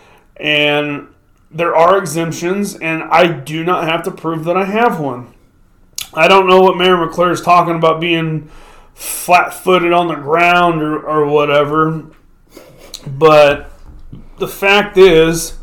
And there are exemptions, and I do not have to prove that I have one. I don't know what Mayor McClure is talking about, being flat-footed on the ground or whatever. But the fact is,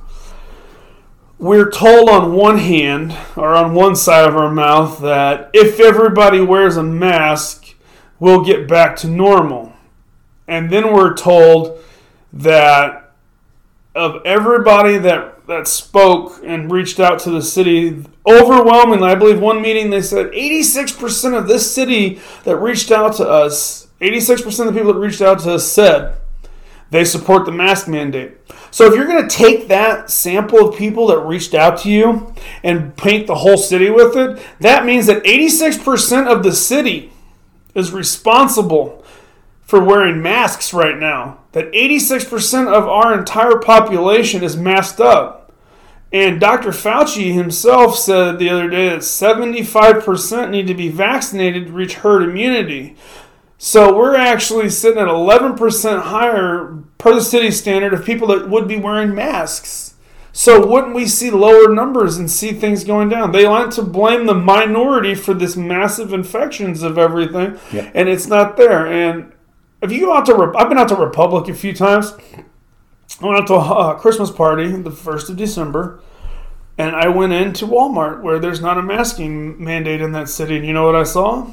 we're told on one hand, or on one side of our mouth, that if everybody wears a mask, we'll get back to normal. And then we're told that of everybody that spoke and reached out to the city, overwhelmingly, I believe one meeting they said 86% of this city that reached out to us, 86% of the people that reached out to us said they support the mask mandate. So if you're going to take that sample of people that reached out to you and paint the whole city with it, that means that 86% of the city is responsible for wearing masks right now. That 86% of our entire population is masked up. And Dr. Fauci himself said the other day that 75% need to be vaccinated to reach herd immunity. So we're actually sitting at 11% higher per the city standard of people that would be wearing masks. So wouldn't we see lower numbers and see things going down? They like to blame the minority for this massive infections of everything, and it's not there. And if you go out to, I've been out to Republic a few times. I went out to a Christmas party the 1st of December, and I went into Walmart where there's not a masking mandate in that city. And you know what I saw?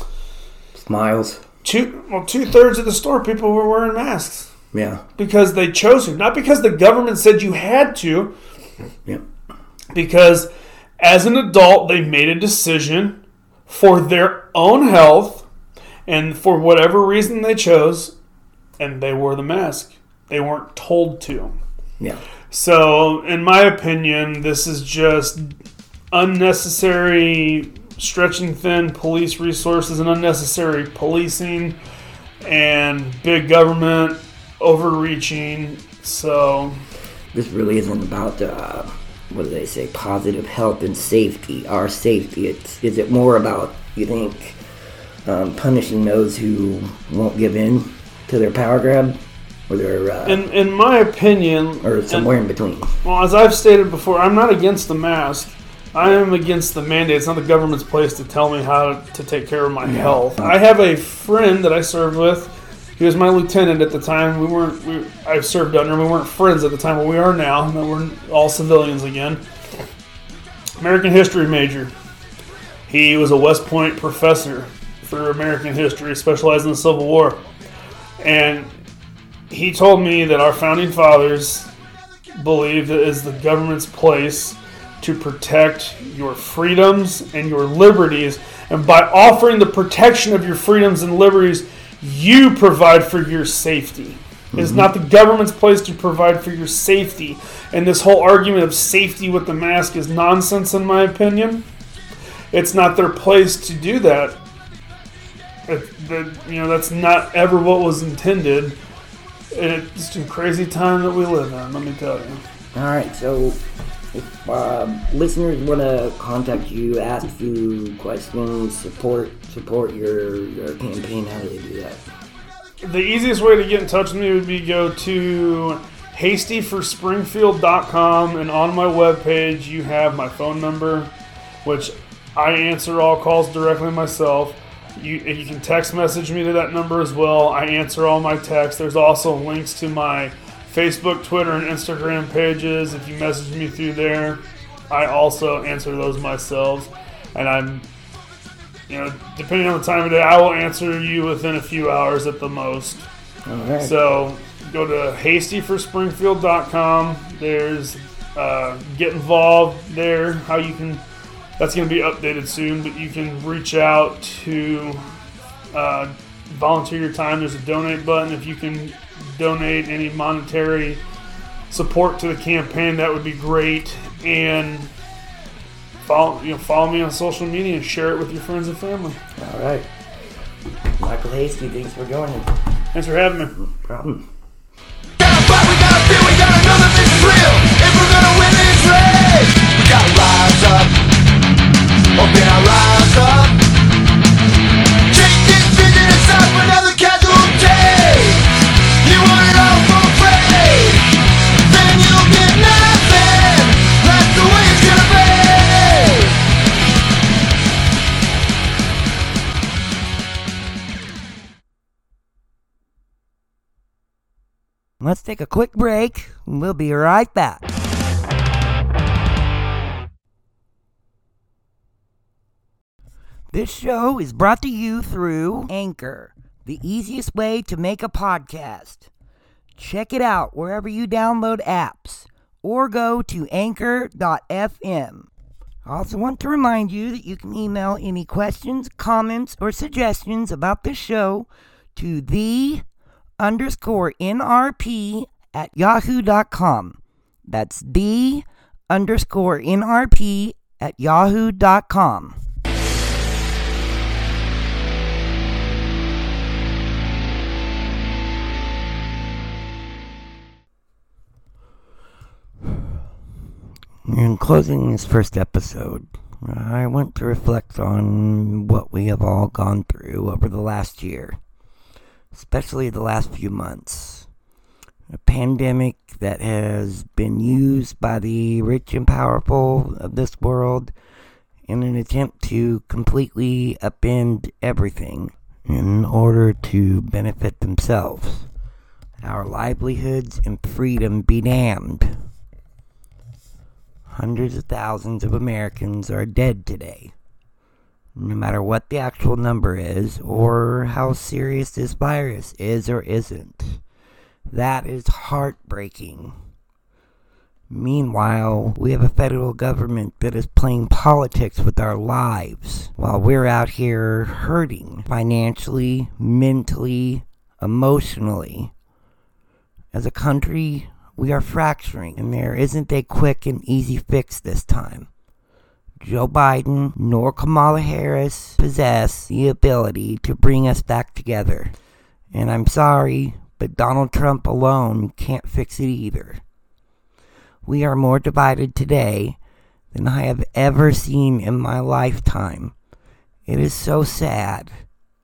Smiles. Two-thirds of the store, people were wearing masks. Yeah. Because they chose to. Not because the government said you had to. Yeah. Because as an adult, they made a decision for their own health and for whatever reason they chose, and they wore the mask. They weren't told to. Yeah. So, in my opinion, this is just unnecessary stretching thin police resources and unnecessary policing and big government overreaching. So this really isn't about what do they say, positive health and safety, our safety. Is it more about, you think, punishing those who won't give in to their power grab, or their in my opinion, or somewhere in between. Well, as I've stated before, I'm not against the mask. I am against the mandate. It's not the government's place to tell me how to take care of my health. I have a friend that I served with. He was my lieutenant at the time. I served under him. We weren't friends at the time, but we are now. We're all civilians again. American history major. He was a West Point professor for American history, specialized in the Civil War. And he told me that our founding fathers believed it is the government's place to protect your freedoms and your liberties. And by offering the protection of your freedoms and liberties, you provide for your safety. It's not the government's place to provide for your safety. And this whole argument of safety with the mask is nonsense, in my opinion. It's not their place to do that. That's not ever what was intended. And it's a crazy time that we live in, let me tell you. All right, so if listeners want to contact you, ask you questions, support your campaign, how do they do that? The easiest way to get in touch with me would be go to hastyforspringfield.com, and on my webpage you have my phone number, which I answer all calls directly myself. You can text message me to that number as well. I answer all my texts. There's also links to my Facebook, Twitter, and Instagram pages. If you message me through there, I also answer those myself. And I'm, depending on the time of day, I will answer you within a few hours at the most. All right. So go to hastyforspringfield.com. There's get involved there. How you can. That's going to be updated soon, but you can reach out to volunteer your time. There's a donate button. If you can donate any monetary support to the campaign, that would be great. And follow me on social media and share it with your friends and family. All right. Michael Hasty, thanks for joining. Thanks for having me. No problem. We gotta know that this is real. If we're gonna win this race, we gotta rise up. Open our rise up. Take this vision aside for another casualty. You want it all for free, then you'll get nothing. That's the way it's gonna be. Let's take a quick break, and we'll be right back. This show is brought to you through Anchor, the easiest way to make a podcast. Check it out wherever you download apps, or go to anchor.fm. I also want to remind you that you can email any questions, comments, or suggestions about this show to the_NRP@yahoo.com. That's the_NRP@yahoo.com. In closing this first episode, I want to reflect on what we have all gone through over the last year, especially the last few months. A pandemic that has been used by the rich and powerful of this world in an attempt to completely upend everything in order to benefit themselves. Our livelihoods and freedom be damned. Hundreds of thousands of Americans are dead today. No matter what the actual number is, or how serious this virus is or isn't. That is heartbreaking. Meanwhile, we have a federal government that is playing politics with our lives, while we're out here hurting financially, mentally, emotionally. As a country, we are fracturing, and there isn't a quick and easy fix this time. Joe Biden nor Kamala Harris possess the ability to bring us back together. And I'm sorry, but Donald Trump alone can't fix it either. We are more divided today than I have ever seen in my lifetime. It is so sad.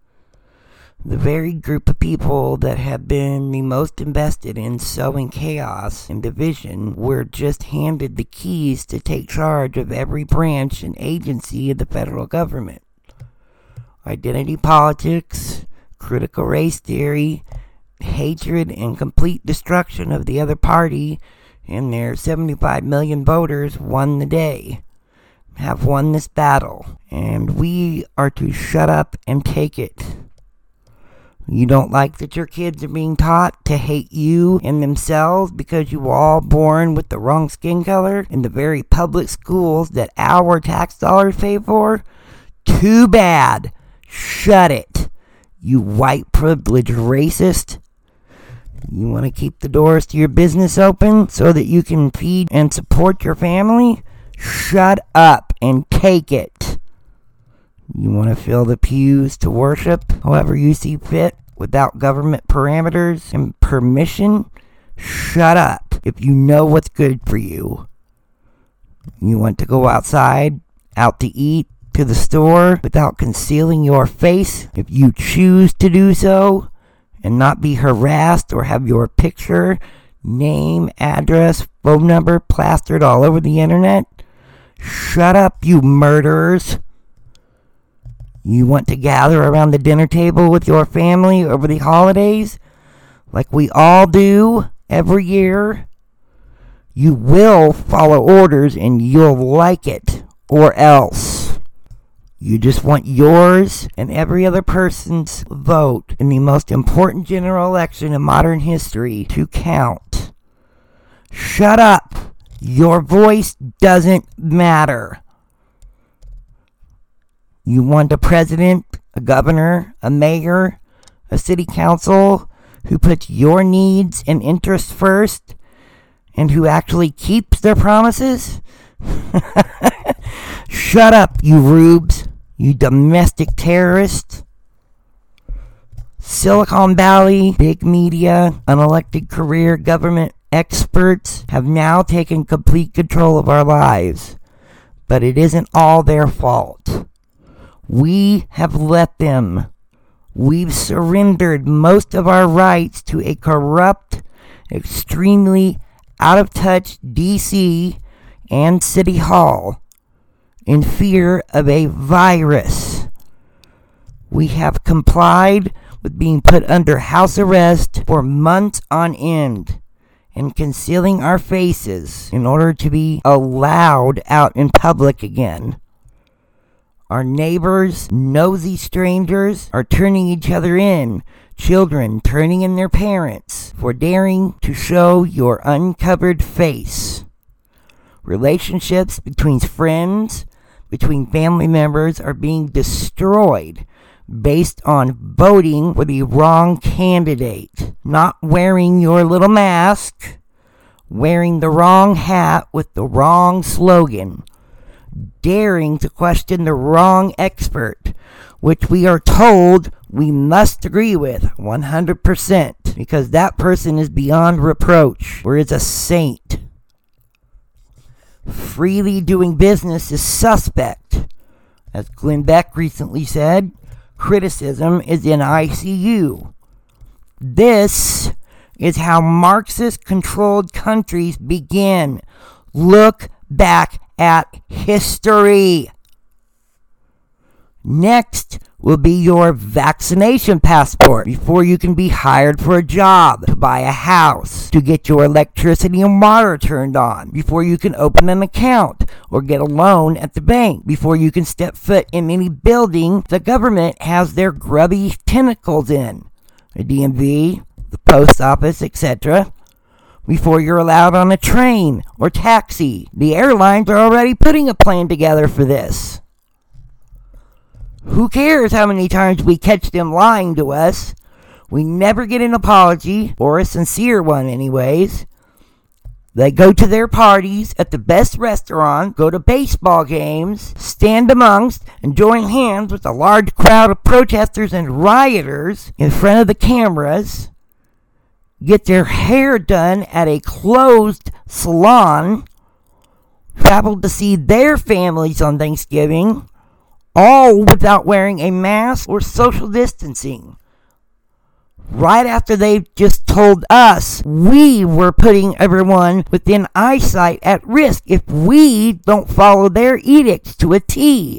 The very group of people that have been the most invested in sowing chaos and division were just handed the keys to take charge of every branch and agency of the federal government. Identity politics, critical race theory, hatred and complete destruction of the other party and their 75 million voters won the day, have won this battle, and we are to shut up and take it. You don't like that your kids are being taught to hate you and themselves because you were all born with the wrong skin color in the very public schools that our tax dollars pay for? Too bad. Shut it, you white privileged racist. You want to keep the doors to your business open so that you can feed and support your family? Shut up and take it. You want to fill the pews to worship however you see fit without government parameters and permission? Shut up if you know what's good for you. You want to go outside, out to eat, to the store without concealing your face if you choose to do so and not be harassed or have your picture, name, address, phone number plastered all over the internet? Shut up, you murderers. You want to gather around the dinner table with your family over the holidays, like we all do every year? You will follow orders and you'll like it, or else. You just want yours and every other person's vote in the most important general election in modern history to count. Shut up. Your voice doesn't matter. You want a president, a governor, a mayor, a city council who puts your needs and interests first and who actually keeps their promises? Shut up, you rubes, you domestic terrorists. Silicon Valley, big media, unelected career government experts have now taken complete control of our lives. But it isn't all their fault. We have let them. We've surrendered most of our rights to a corrupt, extremely out-of-touch DC and City Hall in fear of a virus. We have complied with being put under house arrest for months on end and concealing our faces in order to be allowed out in public again. Our neighbors, nosy strangers, are turning each other in, children turning in their parents for daring to show your uncovered face. Relationships between friends, between family members are being destroyed based on voting for the wrong candidate, not wearing your little mask, wearing the wrong hat with the wrong slogan, daring to question the wrong expert, which we are told we must agree with 100% because that person is beyond reproach or is a saint. Freely doing business is suspect. As Glenn Beck recently said, criticism is in ICU. This is how Marxist-controlled countries begin. Look back at history. Next will be your vaccination passport before you can be hired for a job, to buy a house, to get your electricity and water turned on, before you can open an account or get a loan at the bank, before you can step foot in any building the government has their grubby tentacles in, the DMV, the post office, etc., before you're allowed on a train or taxi. The airlines are already putting a plan together for this. Who cares how many times we catch them lying to us? We never get an apology, or a sincere one anyways. They go to their parties at the best restaurant, go to baseball games, stand amongst and join hands with a large crowd of protesters and rioters in front of the cameras, get their hair done at a closed salon, travel to see their families on Thanksgiving, all without wearing a mask or social distancing. right after they just told us we were putting everyone within eyesight at risk if we don't follow their edicts to a T.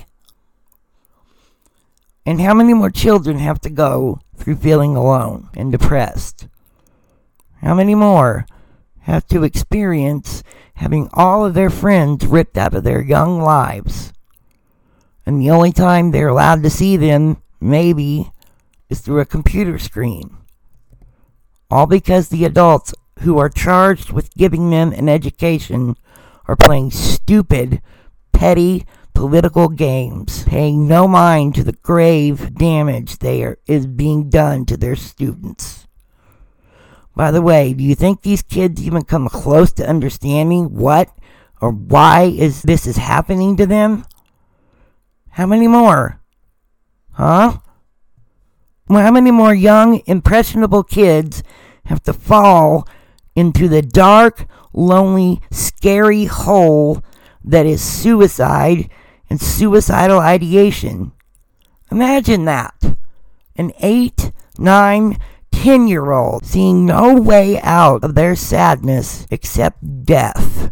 And how many more children have to go through feeling alone and depressed? How many more have to experience having all of their friends ripped out of their young lives? And the only time they're allowed to see them, maybe, is through a computer screen. All because the adults who are charged with giving them an education are playing stupid, petty, political games, paying no mind to the grave damage is being done to their students. By the way, do you think these kids even come close to understanding what or why this is happening to them? How many more? Huh? Well, how many more young, impressionable kids have to fall into the dark, lonely, scary hole that is suicide and suicidal ideation? Imagine that. An 8, 9, 10-year-old seeing no way out of their sadness except death.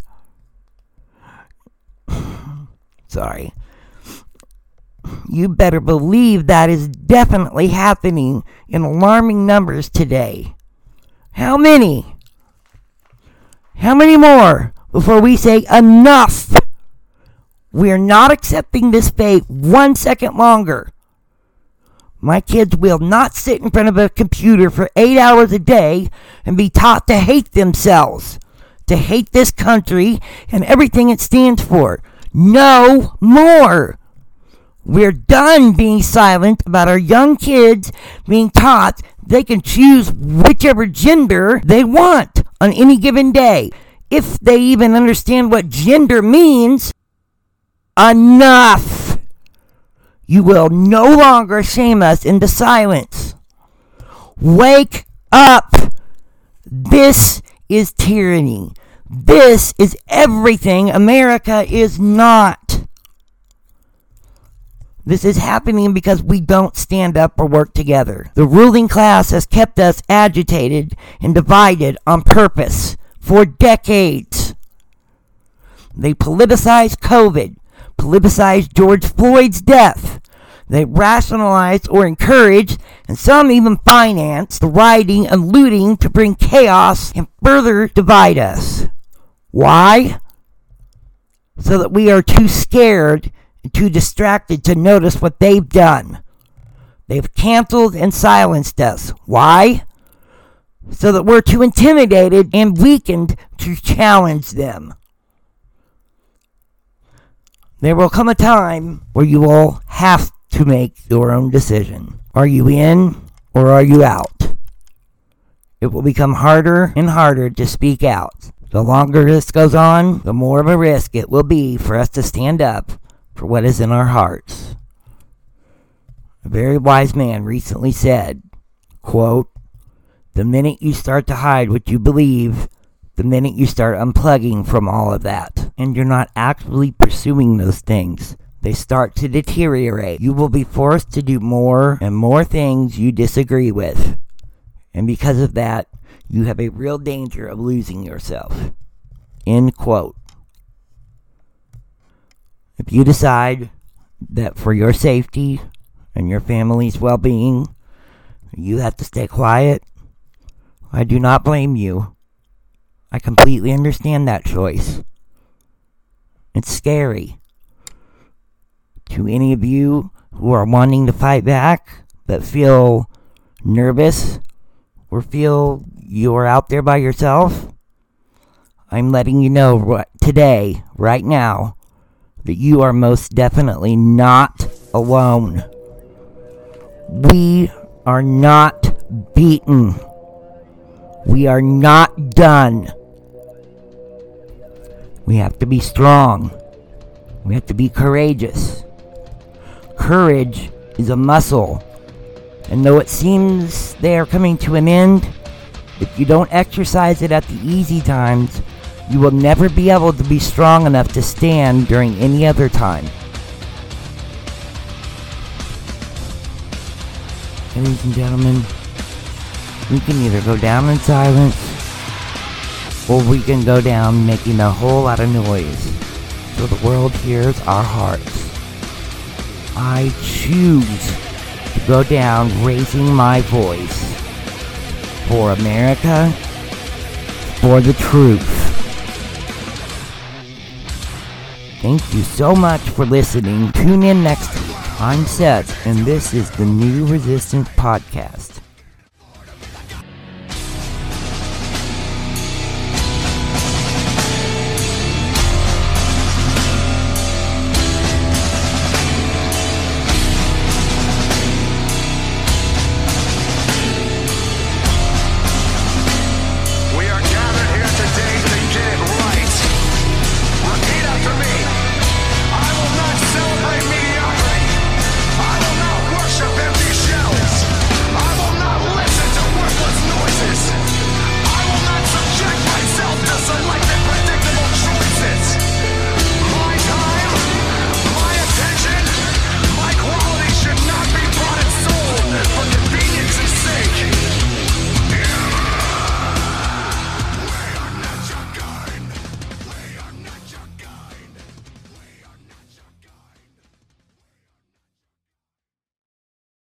Sorry. You better believe that is definitely happening in alarming numbers today. How many? How many more before we say enough? We're not accepting this fate 1 second longer. My kids will not sit in front of a computer for 8 hours a day and be taught to hate themselves, to hate this country and everything it stands for. No more. We're done being silent about our young kids being taught they can choose whichever gender they want on any given day, if they even understand what gender means. Enough! You will no longer shame us into silence. Wake up! This is tyranny. This is everything America is not. This is happening because we don't stand up or work together. The ruling class has kept us agitated and divided on purpose for decades. They politicized COVID, politicized George Floyd's death. They rationalized or encouraged, and some even financed, the rioting and looting to bring chaos and further divide us. Why? So that we are too scared and too distracted to notice what they've done. They've canceled and silenced us. Why? So that we're too intimidated and weakened to challenge them. There will come a time where you will have to make your own decision. Are you in or are you out? It will become harder and harder to speak out. The longer this goes on, the more of a risk it will be for us to stand up for what is in our hearts. A very wise man recently said, quote, "The minute you start to hide what you believe, the minute you start unplugging from all of that, and you're not actively pursuing those things, they start to deteriorate. You will be forced to do more and more things you disagree with. And because of that, you have a real danger of losing yourself." End quote. If you decide that for your safety and your family's well-being, you have to stay quiet, I do not blame you. I completely understand that choice. It's scary. To any of you who are wanting to fight back but feel nervous or feel you are out there by yourself, I'm letting you know today, right now, that you are most definitely not alone. We are not beaten. We are not done. We have to be strong. We have to be courageous. Courage is a muscle. And though it seems they are coming to an end, if you don't exercise it at the easy times, you will never be able to be strong enough to stand during any other time. Ladies and gentlemen, We can either go down in silence, or we can go down making a whole lot of noise, so the world hears our hearts. I choose to go down raising my voice for America, for the truth. Thank you so much for listening. Tune in next week. I'm Seth, and this is the New Resistance Podcast.